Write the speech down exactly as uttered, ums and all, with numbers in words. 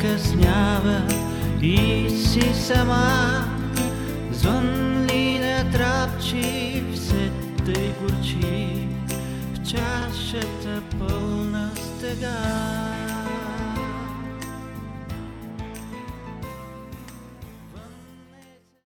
закъснява и си сама. Звън ли не трапчи, все тъй горчи в чашата пълна стега.